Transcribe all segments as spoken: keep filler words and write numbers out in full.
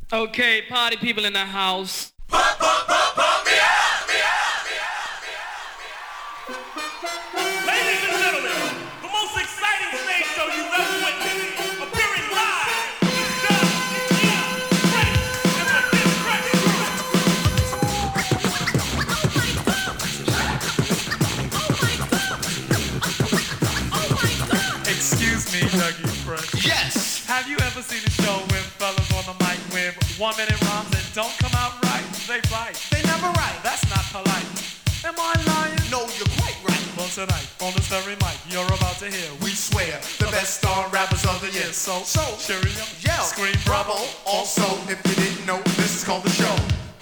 Okay, party people in the house. Pump, pump, pump, pump me out, me out, me out, me out, me out. Ladies and gentlemen, the most exciting stage show you've ever witnessed, appearing live, Doug, Ian, Frank, and the Diss Record Crew. Excuse me, Dougie Fresh. Yes. Have you ever seen a show with fellas on the mic with one minute rhymes that don't come out right? They bite. They never right. That's not polite. Am I lying? No, you're quite right. Well, tonight, on this very mic, you're about to hear. We swear, the best star rappers of the year. So, So, cheerio, yell, scream bravo. Also, if you didn't know, this is called the show.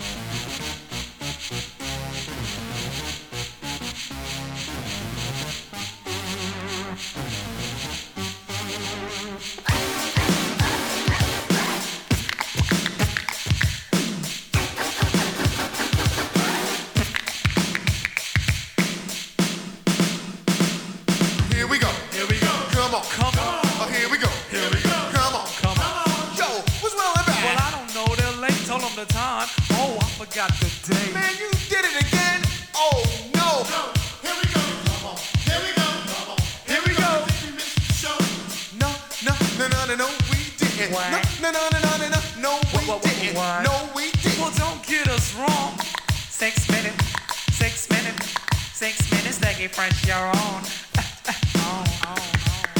Here we go. Here we go. Come on. Come on. Oh, here we go. Here we go. Come on. Come on. Yo, what's well and bad? Well, I don't know. They're late. Told them the time. Oh, I forgot the day. Man, you did it again. Oh, no. Here we go. Come on. Here we go. Come on. Here we go. No, no, no, no, no, no, we didn't. What? No, no, no, no, no, no, no, we What, what, didn't. what? No, we didn't. Well, don't get us wrong. Six minutes, six minutes, six minutes to get fresh your own. Oh, oh, oh.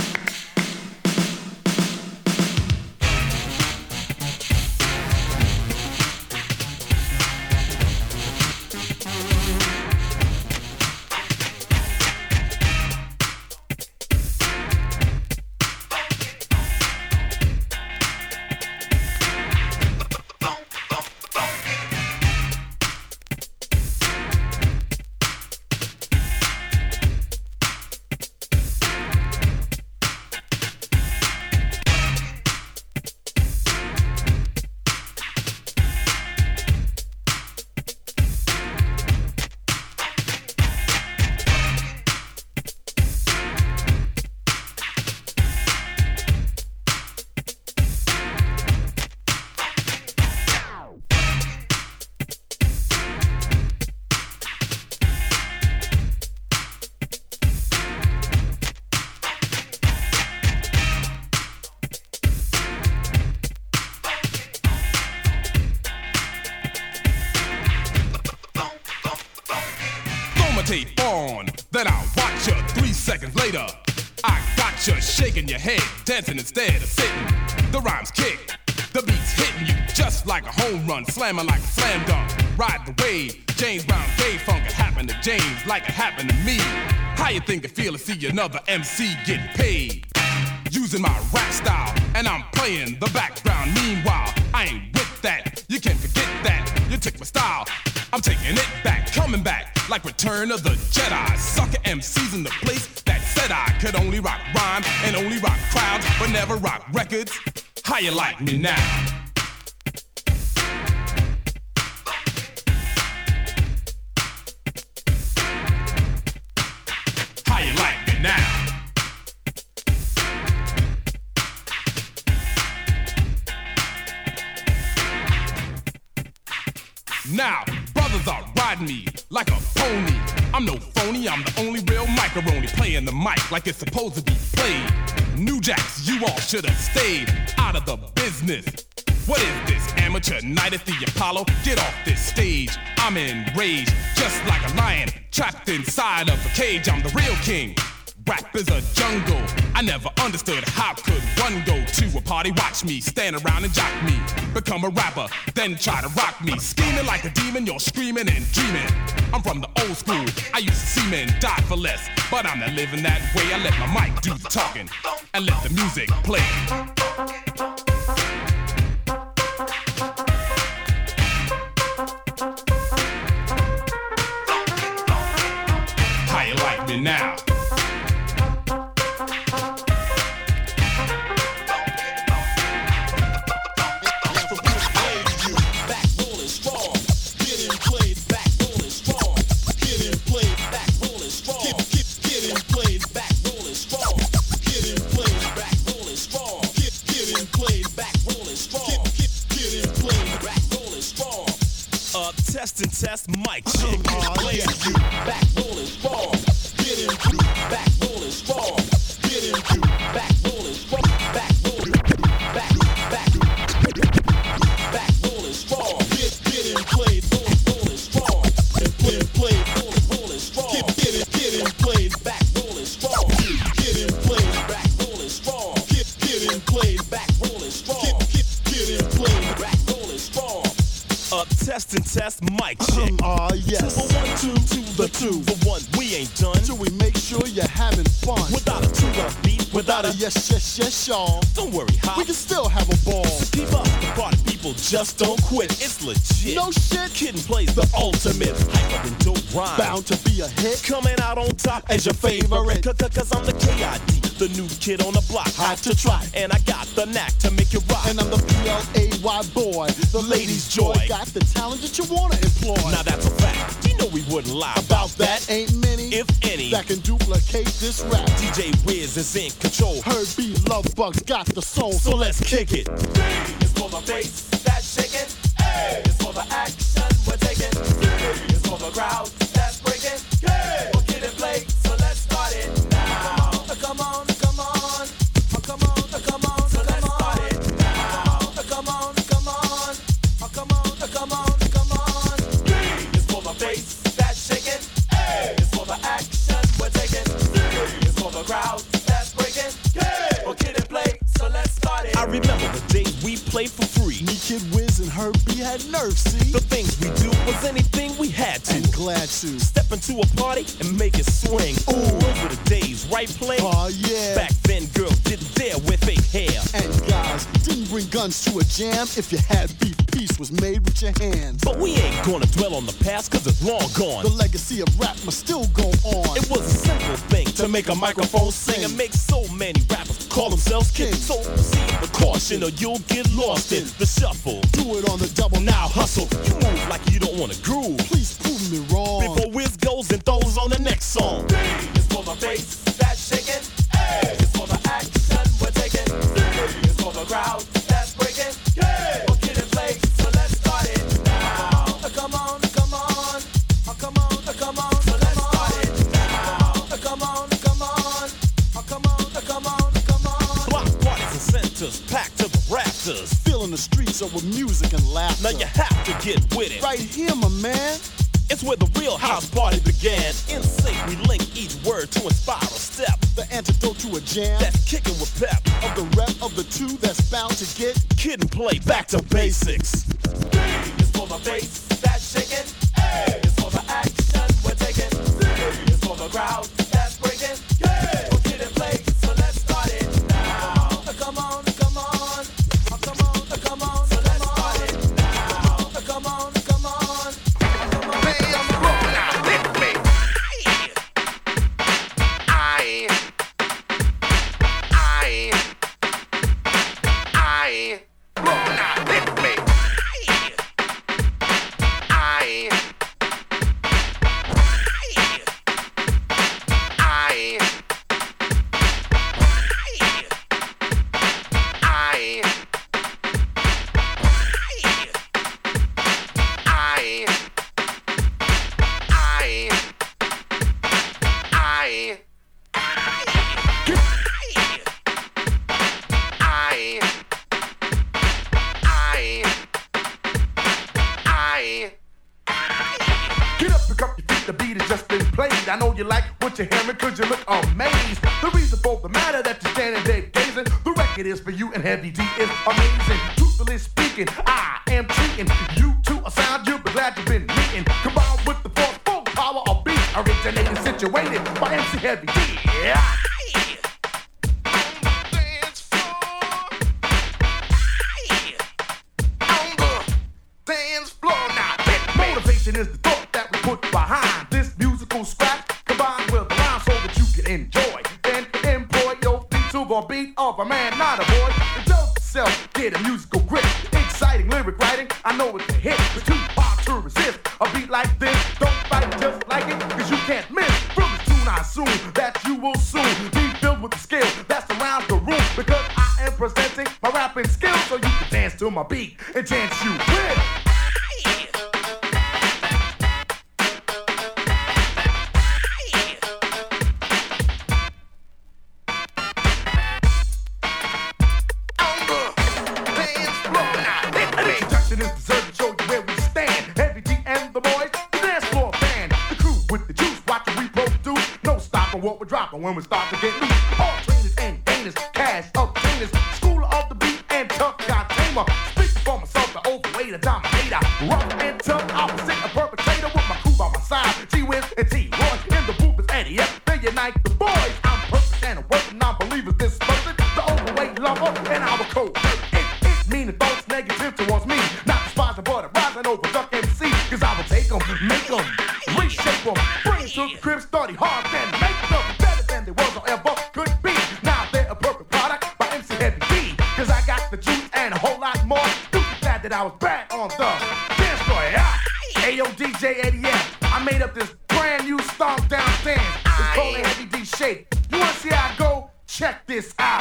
Tape on, then I'll watch you three seconds later. I got you shaking your head, dancing instead of sitting. The rhymes kick, the beat's hitting you just like a home run, slamming like a slam dunk. Ride the wave, James Brown gay funk. It happened to James like it happened to me. How you think it feel to see another M C get paid? Using my rap style, and I'm playing the background. Meanwhile, I ain't with that. You can't forget that. You took my style. I'm taking it back, coming back like Return of the Jedi. Sucker M Cs in the place that said I could only rock rhyme and only rock crowds, but never rock records. How you like me now? How you like me now? Now, brothers are riding me like a pony. I'm no phony, I'm the only real macaroni, playing the mic like it's supposed to be played. New Jacks, you all should have stayed out of the business. What is this, amateur night at the Apollo? Get off this stage, I'm enraged, just like a lion trapped inside of a cage. I'm the real king. Rap is a jungle. I never understood how could one go to a party, watch me, stand around and jock me, become a rapper, then try to rock me. Scheming like a demon, you're screaming and dreaming. I'm from the old school. I used to see men die for less, but I'm not living that way. I let my mic do the talking and let the music play. How you like me now? Getting test and test, mic check. Oh, yeah. Back rolling strong. Get in, back rolling strong. Get in, back rolling strong. Back rolling, back, back, back rolling strong. Get, get in, played, rolling, rolling strong. Get, get in, played, rolling, rolling strong. Get, get in, get in, played, back rolling strong. Get in, played, back rolling strong. Get, get in, played, back rolling strong. Get, get, get in, played, back rolling strong. Up, test and test, mic check. Oh, yes. To the one, two, to the two, the one, we ain't done. Till we make sure you're having fun. Without a true up beat, without a yes, yes, yes, y'all. Don't worry, Hop. We can still have a ball. So keep up, the party people just don't quit. It's legit. No shit. Kid and plays the ultimate hyper and dope rhyme. Bound to be a hit. Coming out on top as your favorite. Cause I'm the K I D, the new kid on the block. Hot to try. And I got the knack to make you rock. And I'm the P L A Y boy, the ladies' joy. Got the talent that you wanna employ. Now that's a fact. You know we wouldn't lie about that. Ain't many, if any, that can duplicate this rap. D J Wiz is in control. Herb B, Love Bugs got the soul. So let's kick it. B is for the bass that's shaking. A is for the action we're taking. C is for the crowd that's breaking. K will get it played. So let's start it now. Come on, come on, come on, come on. So let's start it now. Come on, come on, come on, come on, come on. B is for the bass that's shaking. A is for the action we're taking. C is for the crowd that's breaking. K will get it played. So let's start it. I remember the days we played for free. Me, Kid Wiz, and Herb B had nerve, see? The things we do was anything we had to. And glad to step into a party and make it swing. Ooh, those were the days, right, Play? Oh, yeah. Back then, girls didn't dare wear fake hair. And guys didn't bring guns to a jam. If you had beef, peace was made with your hands. But we ain't gonna dwell on the past, cause it's long gone. The legacy of rap must still go on. It was a simple thing to make a microphone sing and make so many rappers call themselves kids. So proceed with caution or you'll get lost in the shuffle. Do it on the double. Now hustle. You move like you don't wanna groove. Please prove me wrong. Before Wiz goes and throws on the next song. B is for the bass that's shaking. A is for the action we're taking. C is for the crowd that's breaking. K will get it played. So let's start it now. Come on, come on, come on, come on. So let's start it now. Come on, come on, come on, come on, come on. Block parties and centers packed to the rafters. Filling the streets up with music and laughter. Now you have to get with it. Right here, my man. It's where the real house party began. In sync, we link each word to inspire a step. The antidote to a jam that's kicking with pep. Of the rep of the two that's bound to get Kid and Play back to basics. B is for the bass that's shaking. A is for the action we're taking. C is for the crowd that's breaking. K will get it played. So let's start it now. Come on, come on, come on, come on. So let's start it now. Come on, come on. I know you like what you're hearing cause you look amazed. The reason for the matter that you're standing there gazing, the record is for you and Heavy D is amazing. Truthfully speaking, I am treating you to a sound you'll be glad you've been meeting. Combined with the force, full power of beat, originated, situated by M C Heavy D. Yeah. Motivation is the thought that we put behind this musical scrap, combined with a rhyme so that you can enjoy. Then employ your feet to the beat of a man, not a boy. Indulge yourself, get a musical grip. Exciting lyric writing, I know it's a hit. It's too hard to resist a beat like this. Don't fight just like it, cause you can't miss. From this tune I assume that you will soon be filled with the skill that's around the room. Because I am presenting my rapping skills so you can dance to my beat and chance you will. action is deserved to show you where we stand. Heavy D and the boys, the dance floor band. The crew with the juice, watching we produce. No stopping what we're dropping when we start to get loose. All trainers and gainers, cash obtainers. School of the beat and tough got tamer. Speaking for myself, the overweight, a dominator. Rough and tough, opposite a perpetrator with my crew by my side. G-Wiz and T-Roy, in the booth is Eddie F. They unite the boys. I'm perfect and I'm working non-believers dispersing. The overweight lover and our code. It, it meaning thoughts negative towards me. Not despising but a rising over Duck M C. Cause I will take them, make them, reshape them. Bring them to the crib, study hard, then make them better than they was or ever could be. Now they're a perfect product by M C Heavy D. Cause I got the juice and a whole lot more. You can glad that I was back on the dance floor. Yeah. Ayo, D J Eddie F. I made up this brand new stomp down dance. It's called a Heavy D Shake. You wanna see how I go? Check this out.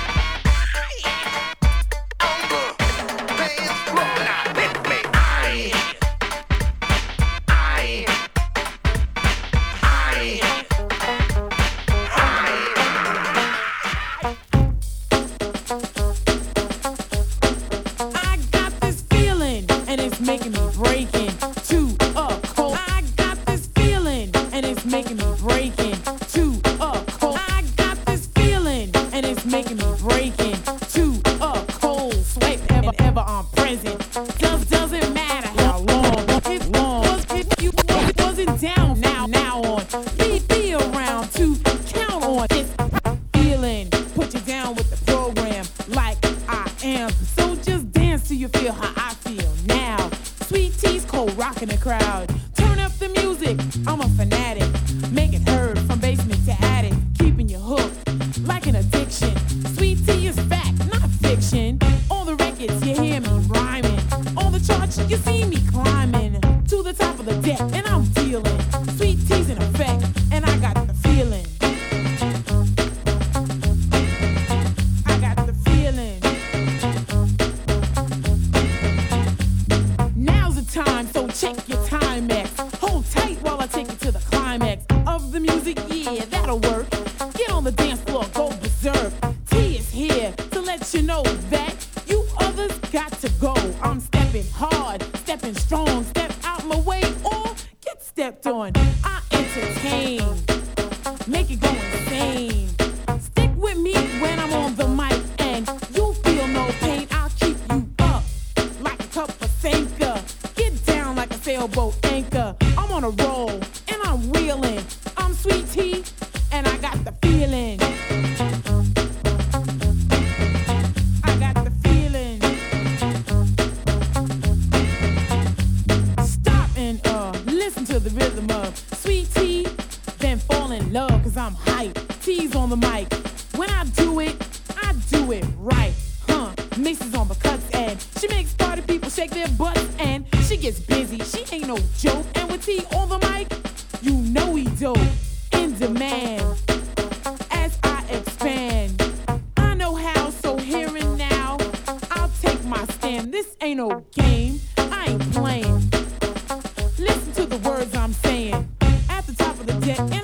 Making me breaking to a cold. I got this feeling, and it's making me breaking to a cold. I got this feeling, and it's making me breaking to a cold sweat. Ever, ever I'm present. Does doesn't matter how long. If long was if you wasn't down now now on. Be be around to count on this feeling. Put you down with the program like I am. So just dance till you feel how I feel now. Sweet T's cold rocking the crowd. Turn up the music, I'm a fanatic. Make it heard from basement to attic. Keeping you hooked like an addiction. Sweet T is fact, not fiction. On the records, you hear me rhyming. On the charts, you see me climbing to the top of the deck, and I'm dealing. Sweet T's in effect, and I got the feeling. I got the feeling. Time, so check your Timex. Hold tight while I take you to the climax of the music. Yeah, that'll work. Get on the dance floor, go berserk. T is here to let you know that you others got to go. I'm stepping hard, stepping strong. Step out my way or get stepped on. I entertain, make it go insane. Stick with me when I'm on the mic, and you'll feel no pain. I'll keep you up like a cup of Sanka. Like a sailboat anchor, I'm on a roll and I'm wheeling. I'm Sweet T and I got the feeling. I got the feeling. Stop and uh listen to the rhythm of Sweet T, then fall in love cause I'm hype. T's on the mic. When I do it, I do it right. Huh? Mixes on the cuts and she makes party people shake their butts and she gets busy, she ain't no joke. And with T on the mic, you know he dope. In demand, as I expand. I know how, so here and now, I'll take my stand. This ain't no game, I ain't playing. Listen to the words I'm saying. At the top of the deck,